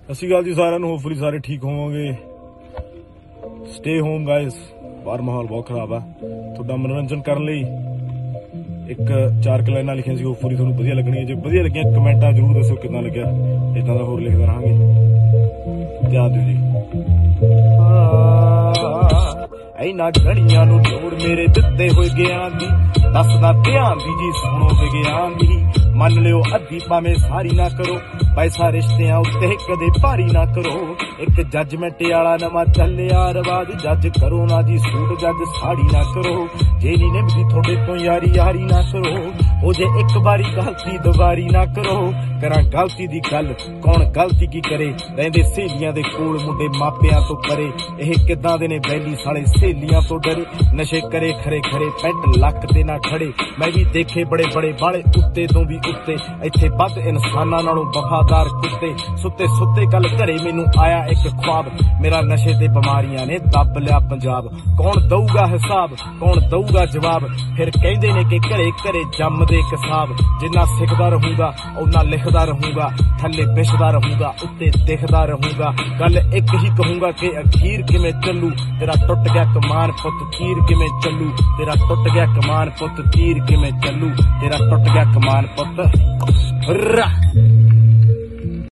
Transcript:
ਅਸੀਂ ਗੱਲ ਜੀ ਸਾਰਿਆਂ ਨੂੰ ਹੋਪਫੁਲੀ ਸਾਰੇ ਠੀਕ ਹੋਵੋਗੇ। ਸਟੇ ਹੋਮ ਗਾਇਸ, ਬਾਹਰ ਮਾਹੌਲ ਬਹੁਤ ਖਰਾਬ ਆ। ਤੁਹਾਡਾ ਮਨੋਰੰਜਨ ਕਰਨ ਲਈ ਇੱਕ 4 ਲਾਈਨਾਂ ਲਿਖੀਆਂ ਸੀ, ਹੋਪਫੁਲੀ ਤੁਹਾਨੂੰ ਵਧੀਆ ਲੱਗਣੀਆਂ। ਜੇ ਵਧੀਆ ਲੱਗੀਆਂ ਕਮੈਂਟਾਂ ਜ਼ਰੂਰ ਦੱਸੋ ਕਿੱਦਾਂ ਲੱਗਿਆ, ਇਦਾਂ ਦਾ ਹੋਰ ਲਿਖਦਾ ਰਹਾਂਗੇ। ਧਿਆਨ ਦਿਓ ਜੀ। ਇਹਨਾਂ ਗਣੀਆਂ ਨੂੰ ਲੋੜ ਮੇਰੇ ਦਿੱਤੇ ਹੋਏ ਗਿਆਨ ਦੀ, ਦੱਸਦਾ ਧਿਆਨ ਦੀ ਜੀ ਸੁਣੋ ਵਿਗਿਆਨ ਦੀ। ਮੰਨ ਲਿਓ ਅੱਧੀ ਭਾਵੇਂ ਸਾਰੀ ਨਾ ਕਰੋ, ਪੈਸਾ ਰਿਸ਼ਤਿਆਂ ਉੱਤੇ ਕਦੇ ਭਾਰੀ ਨਾ ਕਰੋ। ਇੱਕ ਜੱਜਮੈਂਟ ਵਾਲਾ ਨਵਾਂ ਚੱਲਿਆ ਰਿਵਾਜ, ਜੱਜ ਕਰੋ ਨਾ ਜੀ ਸੂਟ ਜੱਜ ਸਾੜੀ ਨਾ ਕਰੋ। ਜੇ ਨੀ ਨਿਭਦੀ ਤੁਹਾਡੇ ਤੋਂ ਯਾਰੀ ਯਾਰੀ ਨਾ ਕਰੋ, ਉਹ ਜੇ ਇੱਕ ਵਾਰੀ ਗਲਤੀ ਦੁਬਾਰੀ ਨਾ ਕਰੋ। ਕਰਾਂ ਗਲਤੀ ਦੀ ਗੱਲ, ਕੌਣ ਗਲਤੀ ਕੀ ਕਰੇ, ਰਹਿੰਦੇ ਸਹੇਲੀਆਂ ਦੇ ਕੋਲ ਮੁੰਡੇ ਮਾਪਿਆਂ ਤੋਂ ਪਰੇ। ਇਹ ਕਿੱਦਾਂ ਦੇ ਨੇ ਬੈਲੀ ਸਾਲੇ ਸਹੇਲੀਆਂ ਤੋਂ ਡਰੇ, ਨਸ਼ੇ ਕਰੇ ਖਰੇ ਖਰੇ ਪੈਂਟ ਲੱਕ ਤੇ ਨਾ ਖੜੇ। ਮੈਂ ਵੀ ਦੇਖੇ ਬੜੇ ਬੜੇ ਬਾਲੇ ਉੱਤੇ ਤੋਂ ਵੀ ਉੱਤੇ, ਇੱਥੇ ਵੱਧ ਇਨਸਾਨਾਂ ਨਾਲੋਂ ਵਫਾਦਾਰ ਕੁੱਤੇ। ਸੁੱਤੇ ਸੁੱਤੇ ਕੱਲ ਘਰੇ ਮੈਨੂੰ ਆਇਆ ਇੱਕ ख्वाब, ਮੇਰਾ ਨਸ਼ੇ ਤੇ ਬਿਮਾਰੀਆਂ ਨੇ ਦੱਬ ਲਿਆ ਪੰਜਾਬ। ਕੌਣ ਦਊਗਾ ਹਿਸਾਬ, ਕੌਣ ਦਊਗਾ ਜਵਾਬ, ਫਿਰ ਕਹਿੰਦੇ ਨੇ ਕਿ ਘਰੇ ਘਰੇ ਜੰਮਦੇ ਕਿਸਾਬ। ਜਿੰਨਾ ਸਿੱਖਦਾ ਰਹੂੰਗਾ ਉਹਨਾਂ ਲਿਖਦਾ ਰਹੂੰਗਾ, ਥੱਲੇ ਵਿਛਦਾ ਰਹੂੰਗਾ ਉੱਤੇ ਦਿਖਦਾ ਰਹੂੰਗਾ। ਗੱਲ ਇੱਕ ਹੀ ਕਹੂੰਗਾ ਕਿ ਅਖੀਰ ਕਿਵੇਂ ਚੱਲੂ, ਤੇਰਾ ਟੁੱਟ ਗਿਆ ਕਮਾਨ ਪੁੱਤ ਤੀਰ ਕਿਵੇਂ ਚੱਲੂ। ਤੇਰਾ ਟੁੱਟ ਗਿਆ ਕਮਾਨ ਪੁੱਤ ਤੀਰ ਕਿਵੇਂ ਚੱਲੂ, ਤੇਰਾ ਟੁੱਟ ਗਿਆ ਕਮਾਨ ਪੁੱਤ।